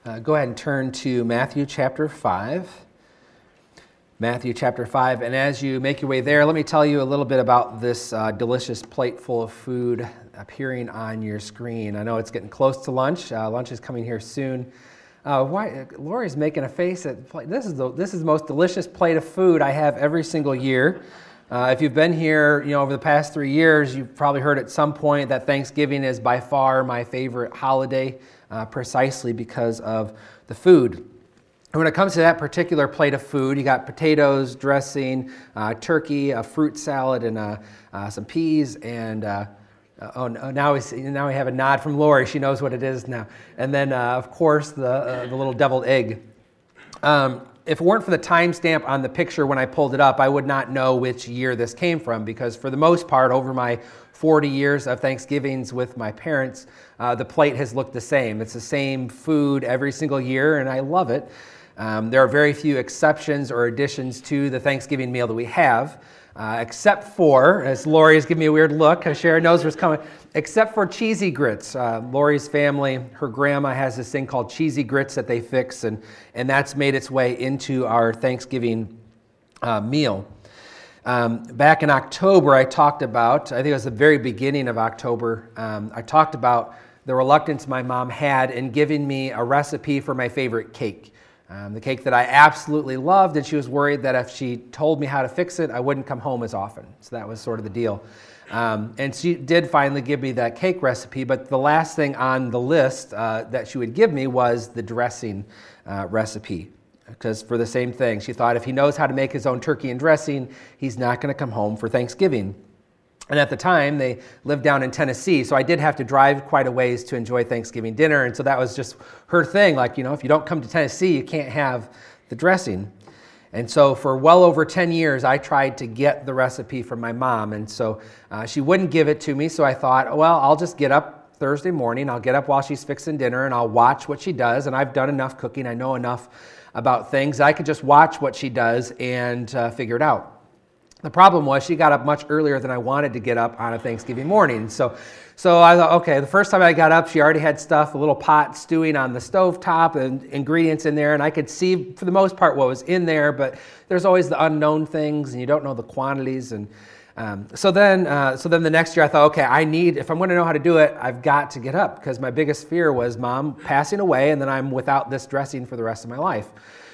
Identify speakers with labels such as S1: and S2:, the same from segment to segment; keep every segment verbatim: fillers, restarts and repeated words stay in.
S1: Uh, go ahead and turn to Matthew chapter five. Matthew chapter five. And as you make your way there, let me tell you a little bit about this uh, delicious plate full of food appearing on your screen. I know it's getting close to lunch. Uh, lunch is coming here soon. Uh, why, Lori's making a face at this is the this is the most delicious plate of food I have every single year. Uh, if you've been here, you know, over the past three years, you've probably heard at some point that Thanksgiving is by far my favorite holiday, uh, precisely because of the food. And when it comes to that particular plate of food, you got potatoes, dressing, uh, turkey, a fruit salad, and uh, uh, some peas, and uh, uh, oh, now we see, now we have a nod from Lori. She knows what it is now. And then, uh, of course, the uh, the little deviled egg. Um, If it weren't for the timestamp on the picture when I pulled it up, I would not know which year this came from, because for the most part, over my forty years of Thanksgivings with my parents, uh, the plate has looked the same. It's the same food every single year, and I love it. Um, there are very few exceptions or additions to the Thanksgiving meal that we have, uh, except for, as Lori is giving me a weird look, because Sharon knows what's coming, except for cheesy grits. Uh, Lori's family, her grandma has this thing called cheesy grits that they fix, and, and that's made its way into our Thanksgiving uh, meal. Um, back in October, I talked about, I think it was the very beginning of October, um, I talked about the reluctance my mom had in giving me a recipe for my favorite cake. Um, the cake that I absolutely loved, and she was worried that if she told me how to fix it, I wouldn't come home as often. So that was sort of the deal. Um, and she did finally give me that cake recipe, but the last thing on the list uh, that she would give me was the dressing uh, recipe. Because for the same thing, she thought if he knows how to make his own turkey and dressing, he's not going to come home for Thanksgiving. And at the time, they lived down in Tennessee, so I did have to drive quite a ways to enjoy Thanksgiving dinner, and so that was just her thing. Like, you know, if you don't come to Tennessee, you can't have the dressing. And so for well over ten years, I tried to get the recipe from my mom, and so uh, she wouldn't give it to me, so I thought, well, I'll just get up Thursday morning, I'll get up while she's fixing dinner, and I'll watch what she does, and I've done enough cooking, I know enough about things, I could just watch what she does and uh, figure it out. The problem was she got up much earlier than I wanted to get up on a Thanksgiving morning. So so I thought, okay, the first time I got up, she already had stuff, a little pot stewing on the stovetop and ingredients in there, and I could see for the most part what was in there, but there's always the unknown things, and you don't know the quantities. And um, so then uh, so then the next year I thought, okay, I need, if I'm going to know how to do it, I've got to get up, because my biggest fear was Mom passing away, and then I'm without this dressing for the rest of my life.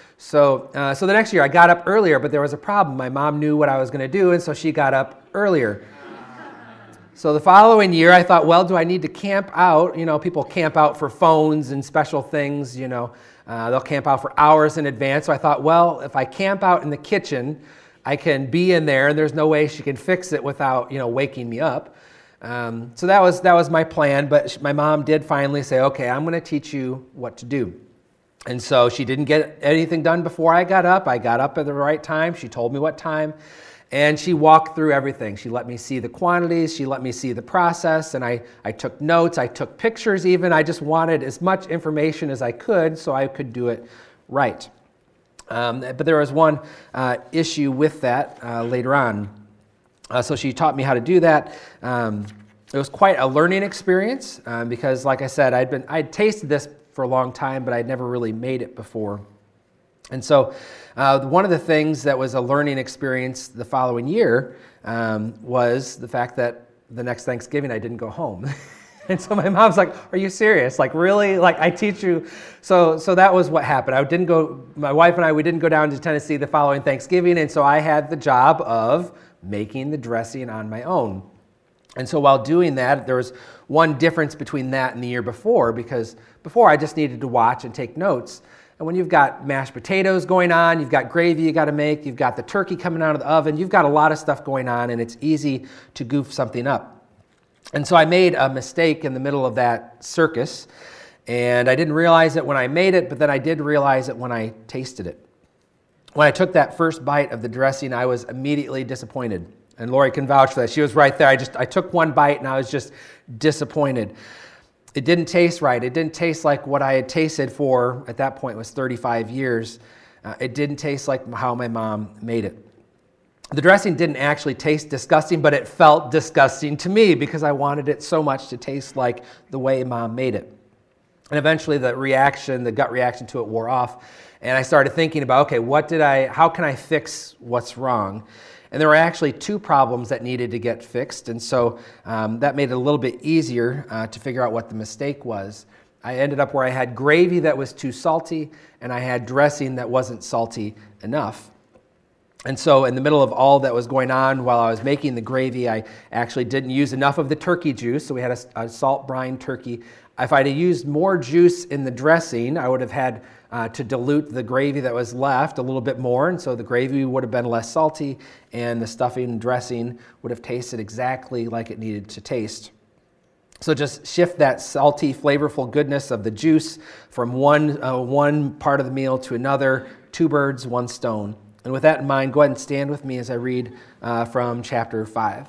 S1: So uh, so the next year I got up earlier, but there was a problem. My mom knew what I was going to do, and so she got up earlier. So the following year I thought, well, do I need to camp out? You know, people camp out for phones and special things, you know. Uh, they'll camp out for hours in advance. So I thought, well, if I camp out in the kitchen, I can be in there, and there's no way she can fix it without, you know, waking me up. Um, so that was that was my plan, but my mom did finally say, okay, I'm going to teach you what to do. And so she didn't get anything done before I got up. I got up at the right time. She told me what time, and she walked through everything. She let me see the quantities. She let me see the process, and I, I took notes. I took pictures even. I just wanted as much information as I could so I could do it right. Um, but there was one uh, issue with that uh, later on. Uh, so she taught me how to do that. Um, it was quite a learning experience um, because, like I said, I'd been I'd tasted this for a long time, but I'd never really made it before. And so uh, one of the things that was a learning experience the following year um, was the fact that the next Thanksgiving I didn't go home. And so my mom's like, are you serious? Like, really? Like, I teach you? So so that was what happened. I didn't go, my wife and I, we didn't go down to Tennessee the following Thanksgiving, and so I had the job of making the dressing on my own. And so while doing that, there was one difference between that and the year before, because before I just needed to watch and take notes. And when you've got mashed potatoes going on, you've got gravy you got to make, you've got the turkey coming out of the oven, you've got a lot of stuff going on, and it's easy to goof something up. And so I made a mistake in the middle of that circus, and I didn't realize it when I made it, but then I did realize it when I tasted it. When I took that first bite of the dressing, I was immediately disappointed. And Lori can vouch for that. She was right there. I just I took one bite and I was just disappointed. It didn't taste right. It didn't taste like what I had tasted for, at that point, was thirty-five years. Uh, it didn't taste like how my mom made it. The dressing didn't actually taste disgusting, but it felt disgusting to me because I wanted it so much to taste like the way Mom made it. And eventually the reaction, the gut reaction to it wore off. And I started thinking about, okay, what did I, how can I fix what's wrong? And there were actually two problems that needed to get fixed. And so um, that made it a little bit easier uh, to figure out what the mistake was. I ended up where I had gravy that was too salty, and I had dressing that wasn't salty enough. And so in the middle of all that was going on while I was making the gravy, I actually didn't use enough of the turkey juice. So we had a, a salt brine turkey. If I'd have used more juice in the dressing, I would have had uh, to dilute the gravy that was left a little bit more. And so the gravy would have been less salty, and the stuffing and dressing would have tasted exactly like it needed to taste. So just shift that salty, flavorful goodness of the juice from one, uh, one part of the meal to another. Two birds, one stone. And with that in mind, go ahead and stand with me as I read uh, from chapter five.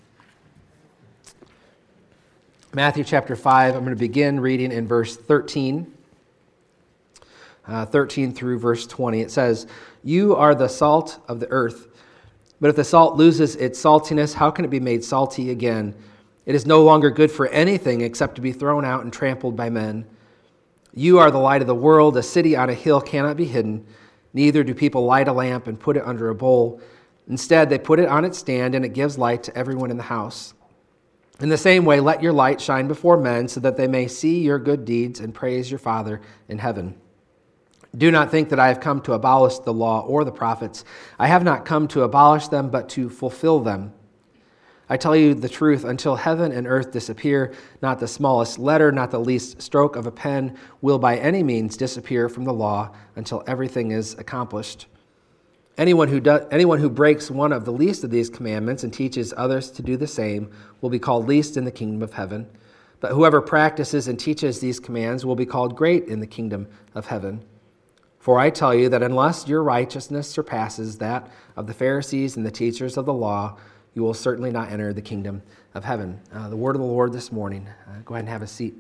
S1: Matthew chapter five, I'm going to begin reading in verse thirteen. Uh, thirteen through verse twenty. It says, "You are the salt of the earth. But if the salt loses its saltiness, how can it be made salty again? It is no longer good for anything except to be thrown out and trampled by men. You are the light of the world. A city on a hill cannot be hidden. Neither do people light a lamp and put it under a bowl. Instead, they put it on its stand, and it gives light to everyone in the house. In the same way, let your light shine before men so that they may see your good deeds and praise your Father in heaven. Do not think that I have come to abolish the law or the prophets. I have not come to abolish them, but to fulfill them. I tell you the truth, until heaven and earth disappear, not the smallest letter, not the least stroke of a pen will by any means disappear from the law until everything is accomplished. Anyone who does, anyone who breaks one of the least of these commandments and teaches others to do the same will be called least in the kingdom of heaven. But whoever practices and teaches these commands will be called great in the kingdom of heaven. For I tell you that unless your righteousness surpasses that of the Pharisees and the teachers of the law, you will certainly not enter the kingdom of heaven." Uh, the word of the Lord this morning. Uh, go ahead and have a seat.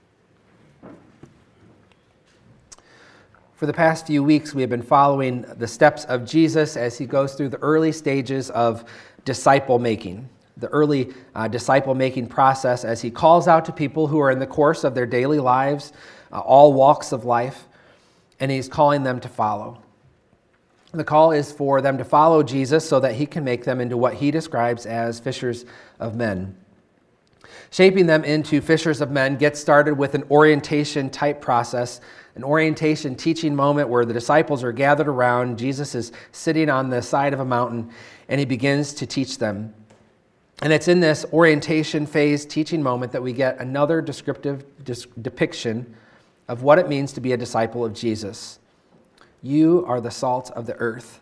S1: For the past few weeks, we have been following the steps of Jesus as he goes through the early stages of disciple making, the early uh, disciple making process as he calls out to people who are in the course of their daily lives, uh, all walks of life, and he's calling them to follow. The call is for them to follow Jesus so that he can make them into what he describes as fishers of men. Shaping them into fishers of men gets started with an orientation type process, an orientation teaching moment where the disciples are gathered around. Jesus is sitting on the side of a mountain, and he begins to teach them. And it's in this orientation phase teaching moment that we get another descriptive depiction of what it means to be a disciple of Jesus. You are the salt of the earth.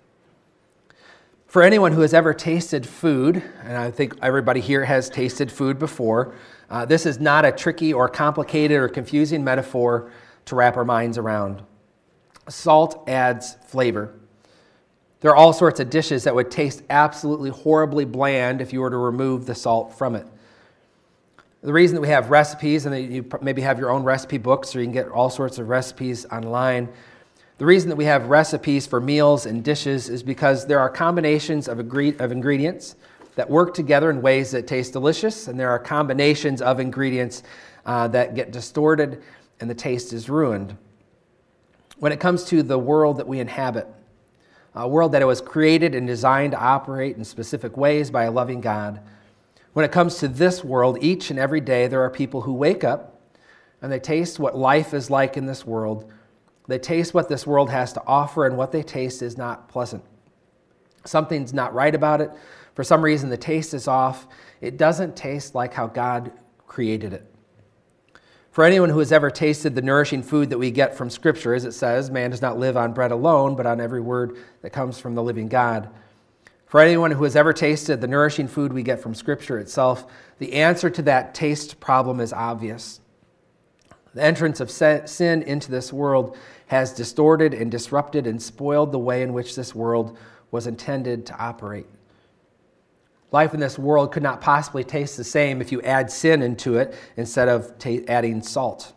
S1: For anyone who has ever tasted food, and I think everybody here has tasted food before, uh, this is not a tricky or complicated or confusing metaphor to wrap our minds around. Salt adds flavor. There are all sorts of dishes that would taste absolutely horribly bland if you were to remove the salt from it. The reason that we have recipes, and that you maybe have your own recipe books, or you can get all sorts of recipes online, the reason that we have recipes for meals and dishes is because there are combinations of ingredients that work together in ways that taste delicious, and there are combinations of ingredients uh, that get distorted and the taste is ruined. When it comes to the world that we inhabit, a world that it was created and designed to operate in specific ways by a loving God, when it comes to this world, each and every day there are people who wake up and they taste what life is like in this world. They taste what this world has to offer, and what they taste is not pleasant. Something's not right about it. For some reason, the taste is off. It doesn't taste like how God created it. For anyone who has ever tasted the nourishing food that we get from Scripture, as it says, man does not live on bread alone, but on every word that comes from the living God. For anyone who has ever tasted the nourishing food we get from Scripture itself, the answer to that taste problem is obvious. The entrance of sin into this world has distorted and disrupted and spoiled the way in which this world was intended to operate. Life in this world could not possibly taste the same if you add sin into it instead of ta- adding salt.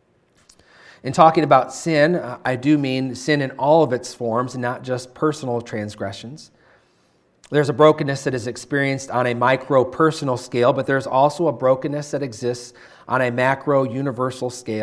S1: In talking about sin, uh, I do mean sin in all of its forms and not just personal transgressions. There's a brokenness that is experienced on a micro-personal scale, but there's also a brokenness that exists on a macro-universal scale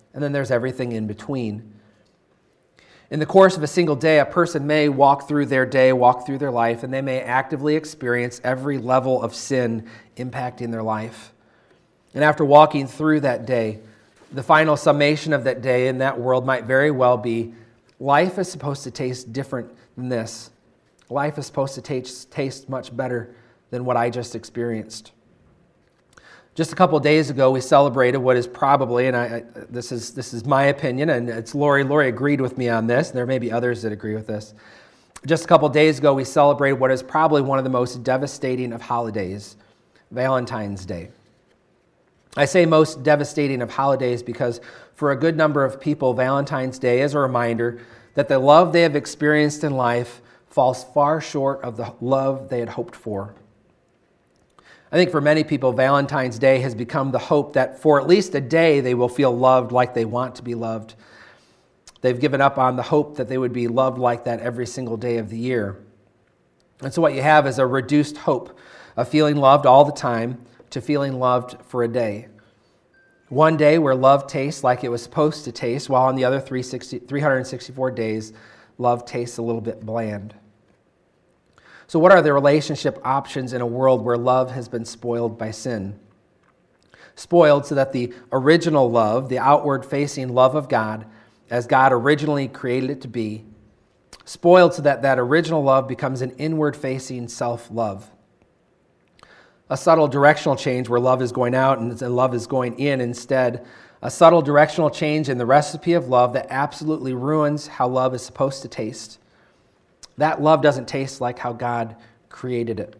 S1: and then there's everything in between. In the course of a single day, a person may walk through their day, walk through their life, and they may actively experience every level of sin impacting their life. And after walking through that day, the final summation of that day in that world might very well be, life is supposed to taste different than this. Life is supposed to taste, taste much better than what I just experienced. Just a couple of days ago, we celebrated what is probably, and I, I, this is this is my opinion, and it's Lori. Lori agreed with me on this, and there may be others that agree with this. Just a couple of days ago, we celebrated what is probably one of the most devastating of holidays, Valentine's Day. I say most devastating of holidays because for a good number of people, Valentine's Day is a reminder that the love they have experienced in life falls far short of the love they had hoped for. I think for many people, Valentine's Day has become the hope that for at least a day they will feel loved like they want to be loved. They've given up on the hope that they would be loved like that every single day of the year. And so what you have is a reduced hope of feeling loved all the time to feeling loved for a day. One day where love tastes like it was supposed to taste, while on the other three hundred sixty-four days, love tastes a little bit bland. So what are the relationship options in a world where love has been spoiled by sin? Spoiled so that the original love, the outward-facing love of God, as God originally created it to be, spoiled so that that original love becomes an inward-facing self-love. A subtle directional change where love is going out and love is going in instead. A subtle directional change in the recipe of love that absolutely ruins how love is supposed to taste. That love doesn't taste like how God created it.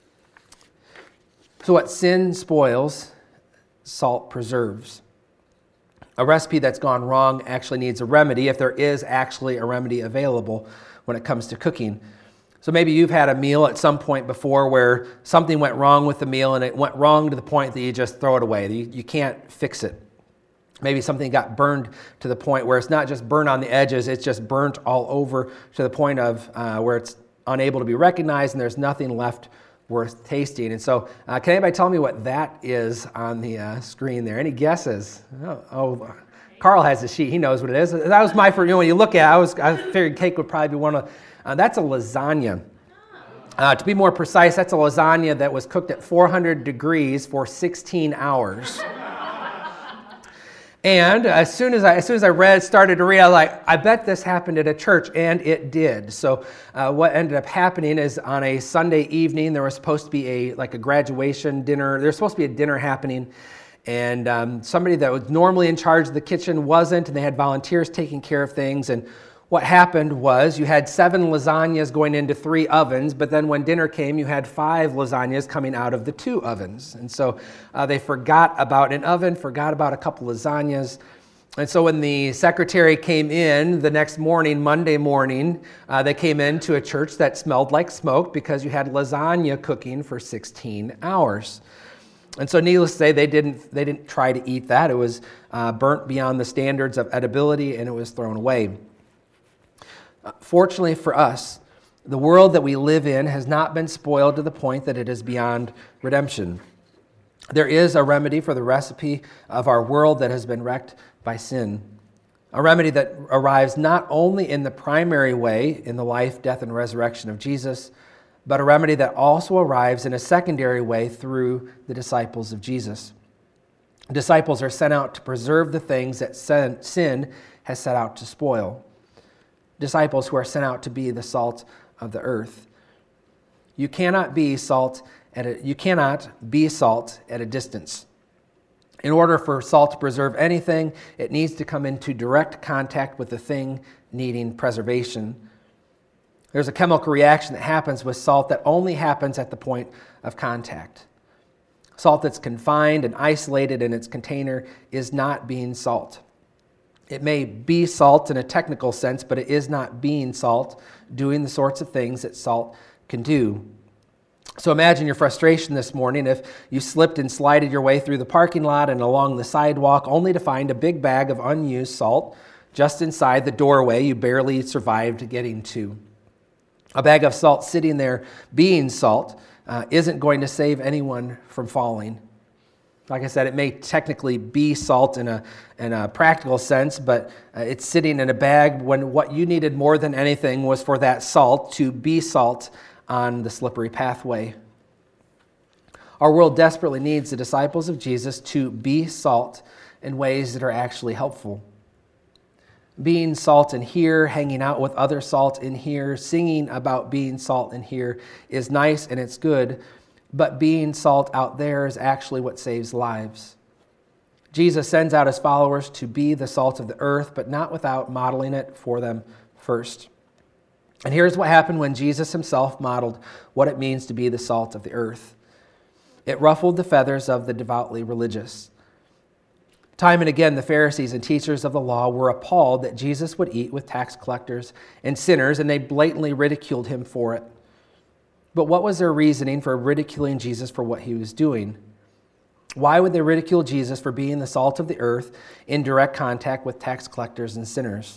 S1: So what sin spoils, salt preserves. A recipe that's gone wrong actually needs a remedy if there is actually a remedy available when it comes to cooking. So maybe you've had a meal at some point before where something went wrong with the meal and it went wrong to the point that you just throw it away. You, you can't fix it. Maybe something got burned to the point where it's not just burned on the edges, it's just burnt all over to the point of uh, where it's unable to be recognized and there's nothing left worth tasting. And so uh, can anybody tell me what that is on the uh, screen there? Any guesses? Oh, oh, Carl has the sheet. He knows what it is. That was my first, you know, when you look at it, I, was, I figured cake would probably be one of, uh, that's a lasagna. Uh, to be more precise, that's a lasagna that was cooked at four hundred degrees for sixteen hours. And as soon as I, as soon as I read, started to read, I was like, I bet this happened at a church, and it did. So uh, what ended up happening is on a Sunday evening, there was supposed to be a like a graduation dinner. There was supposed to be a dinner happening, and um, somebody that was normally in charge of the kitchen wasn't, and they had volunteers taking care of things. And what happened was you had seven lasagnas going into three ovens, but then when dinner came, you had five lasagnas coming out of the two ovens. And so uh, they forgot about an oven, forgot about a couple lasagnas. And so when the secretary came in the next morning, Monday morning, uh, they came into a church that smelled like smoke because you had lasagna cooking for sixteen hours. And so needless to say, they didn't, they didn't try to eat that. It was uh, burnt beyond the standards of edibility, and it was thrown away. Fortunately for us, the world that we live in has not been spoiled to the point that it is beyond redemption. There is a remedy for the recipe of our world that has been wrecked by sin. A remedy that arrives not only in the primary way in the life, death, and resurrection of Jesus, but a remedy that also arrives in a secondary way through the disciples of Jesus. Disciples are sent out to preserve the things that sin has set out to spoil. Disciples who are sent out to be the salt of the earth. You cannot be salt at a, you cannot be salt at a distance. In order for salt to preserve anything, it needs to come into direct contact with the thing needing preservation. There's a chemical reaction that happens with salt that only happens at the point of contact. Salt that's confined and isolated in its container is not being salt. It may be salt in a technical sense, but it is not being salt, doing the sorts of things that salt can do. So imagine your frustration this morning if you slipped and slided your way through the parking lot and along the sidewalk only to find a big bag of unused salt just inside the doorway you barely survived getting to. A bag of salt sitting there being salt uh, isn't going to save anyone from falling. Like I said, it may technically be salt in a, in a practical sense, but uh, it's sitting in a bag when what you needed more than anything was for that salt to be salt on the slippery pathway. Our world desperately needs the disciples of Jesus to be salt in ways that are actually helpful. Being salt in here, hanging out with other salt in here, singing about being salt in here is nice and it's good, but being salt out there is actually what saves lives. Jesus sends out his followers to be the salt of the earth, but not without modeling it for them first. And here's what happened when Jesus himself modeled what it means to be the salt of the earth. It ruffled the feathers of the devoutly religious. Time and again, the Pharisees and teachers of the law were appalled that Jesus would eat with tax collectors and sinners, and they blatantly ridiculed him for it. But what was their reasoning for ridiculing Jesus for what he was doing? Why would they ridicule Jesus for being the salt of the earth in direct contact with tax collectors and sinners?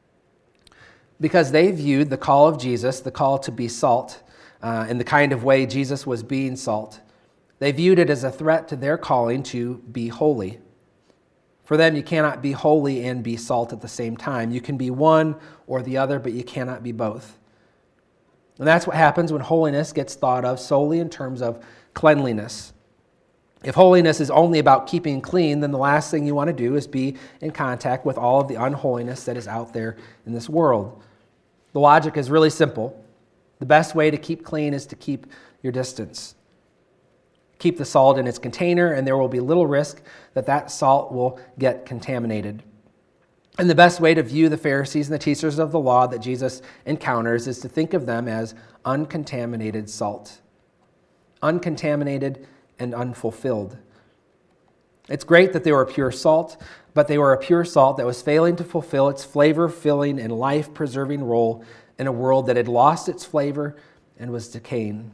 S1: Because they viewed the call of Jesus, the call to be salt, uh, in the kind of way Jesus was being salt. They viewed it as a threat to their calling to be holy. For them, you cannot be holy and be salt at the same time. You can be one or the other, but you cannot be both. And that's what happens when holiness gets thought of solely in terms of cleanliness. If holiness is only about keeping clean, then the last thing you want to do is be in contact with all of the unholiness that is out there in this world. The logic is really simple. The best way to keep clean is to keep your distance. Keep the salt in its container, and there will be little risk that that salt will get contaminated. And the best way to view the Pharisees and the teachers of the law that Jesus encounters is to think of them as uncontaminated salt. Uncontaminated and unfulfilled. It's great that they were pure salt, but they were a pure salt that was failing to fulfill its flavor-filling and life-preserving role in a world that had lost its flavor and was decaying.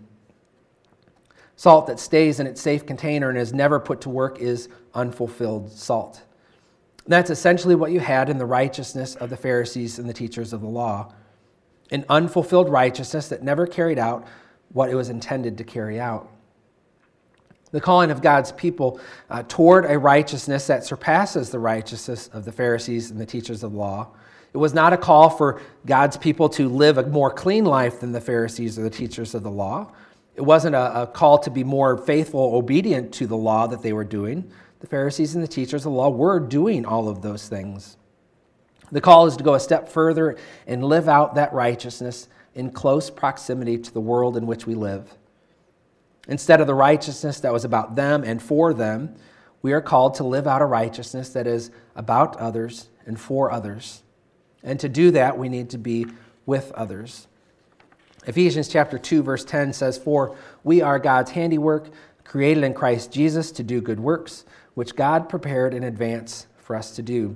S1: Salt that stays in its safe container and is never put to work is unfulfilled salt. That's essentially what you had in the righteousness of the Pharisees and the teachers of the law. An unfulfilled righteousness that never carried out what it was intended to carry out. The calling of God's people uh, toward a righteousness that surpasses the righteousness of the Pharisees and the teachers of the law. It was not a call for God's people to live a more clean life than the Pharisees or the teachers of the law. It wasn't a, a call to be more faithful, obedient to the law that they were doing. The Pharisees and the teachers of the law were doing all of those things. The call is to go a step further and live out that righteousness in close proximity to the world in which we live. Instead of the righteousness that was about them and for them, we are called to live out a righteousness that is about others and for others. And to do that, we need to be with others. Ephesians chapter two, verse ten says, "For we are God's handiwork, created in Christ Jesus to do good works, which God prepared in advance for us to do."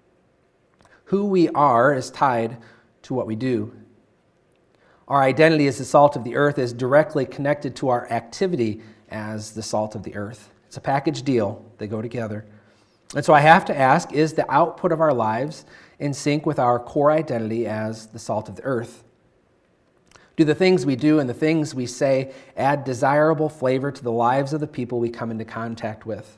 S1: Who we are is tied to what we do. Our identity as the salt of the earth is directly connected to our activity as the salt of the earth. It's a package deal. They go together. And so I have to ask, is the output of our lives in sync with our core identity as the salt of the earth? Do the things we do and the things we say add desirable flavor to the lives of the people we come into contact with?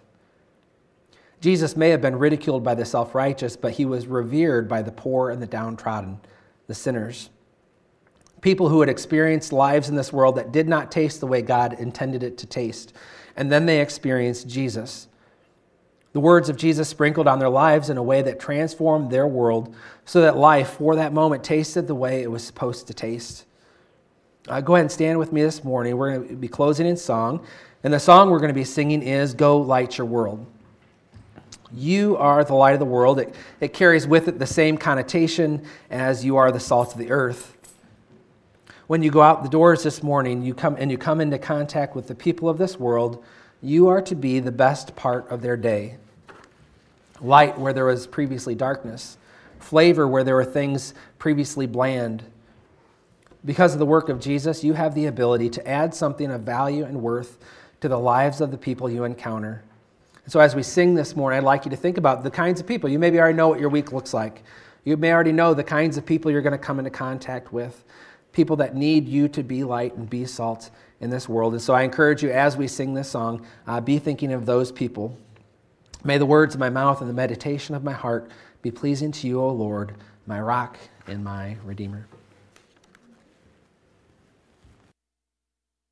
S1: Jesus may have been ridiculed by the self-righteous, but he was revered by the poor and the downtrodden, the sinners. People who had experienced lives in this world that did not taste the way God intended it to taste. And then they experienced Jesus. The words of Jesus sprinkled on their lives in a way that transformed their world so that life for that moment tasted the way it was supposed to taste. Uh, go ahead and stand with me this morning. We're going to be closing in song. And the song we're going to be singing is "Go Light Your World." You are the light of the world. It, it carries with it the same connotation as you are the salt of the earth. When you go out the doors this morning you come and you come into contact with the people of this world, you are to be the best part of their day. Light where there was previously darkness. Flavor where there were things previously bland. Because of the work of Jesus, you have the ability to add something of value and worth to the lives of the people you encounter. So as we sing this morning, I'd like you to think about the kinds of people. You maybe already know what your week looks like. You may already know the kinds of people you're going to come into contact with. People that need you to be light and be salt in this world. And so I encourage you, as we sing this song, uh, be thinking of those people. May the words of my mouth and the meditation of my heart be pleasing to you, O Lord, my rock and my redeemer.